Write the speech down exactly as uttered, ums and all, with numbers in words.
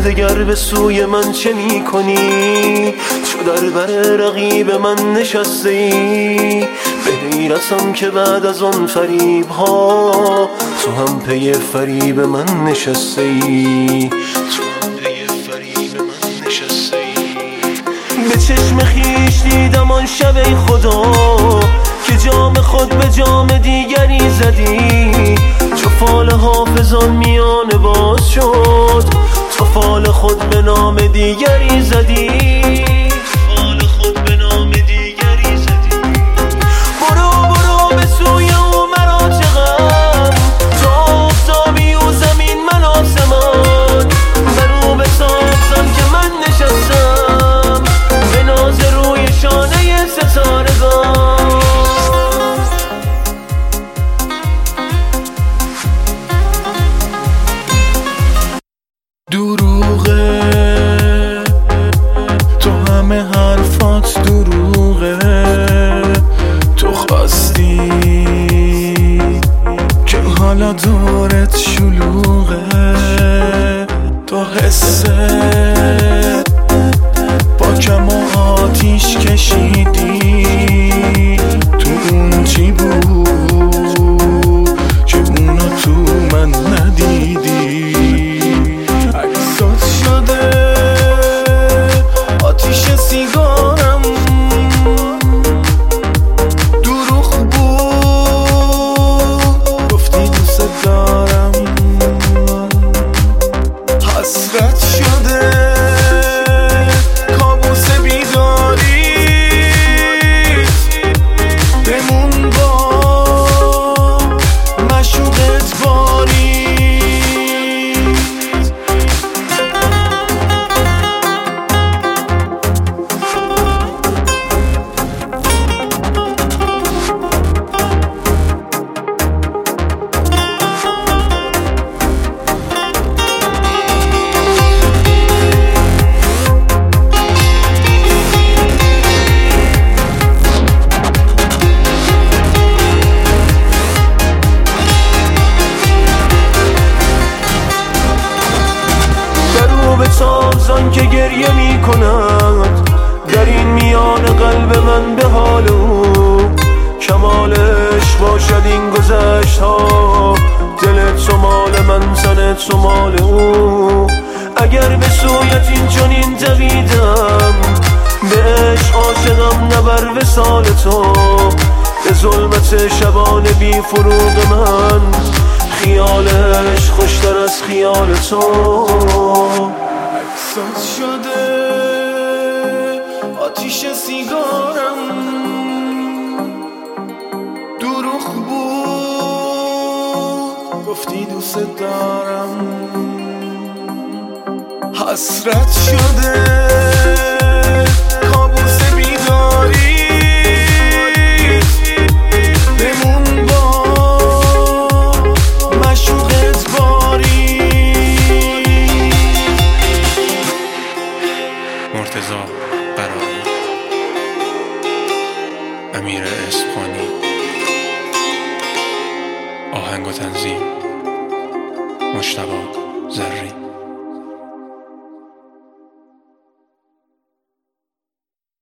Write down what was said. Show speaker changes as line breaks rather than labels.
دگر به سوی من چه می کنی؟ چو در بر رقیب من نشسته ای، به حیرتم که بعد از آن فریب ها تو هم پی فریب من نشسته ای، تو هم پی فریب من نشسته ای. به چشم خیش دیدم آن شب ای خدا که جام خود به جام دیگری زدی، چو فال حافظان میان باز شد تو فال خود به نام دیگری زدی، فال خود به نام دیگری زدی. برو برو به سوی او مرا چه غم، تو آفتابی و زمین من آسمان، بر او بتابزان که من نشستم به ناز روی شانه ستارگان.
دروغه تو همه حرفات دروغه، تو خواستی که حالا دورت شلوغه، تو حسه با کم و آتیش کشیدی، تو اون چی بود که اونو تو من ندیدی. آتیش سیگارم دروغ بود، گفتی دوست دارم، حسرت شده کابوس بیداریت، بمون با مشوقت باری.
بتابزان که گریه می کند در این میان قلب من به حال او، کمالش باشد این گذشت ها، دل تو مال من زن تو مال او. اگر به سویت این چنین دویدم به عشق عاشقم نه بر وصال تو، به ظلمت شبان بی فروغ من خیالش خوشتر از خیال تو.
احساس شده آتیش سیگارم دروغ بود، گفتی دوست دارم، حسرت شده کابوس بیداریت، بمون با مشوقت باری.
مرتضی قرایی، امیر اصفهانی، آهنگ و تنظیم مجتبی زرین.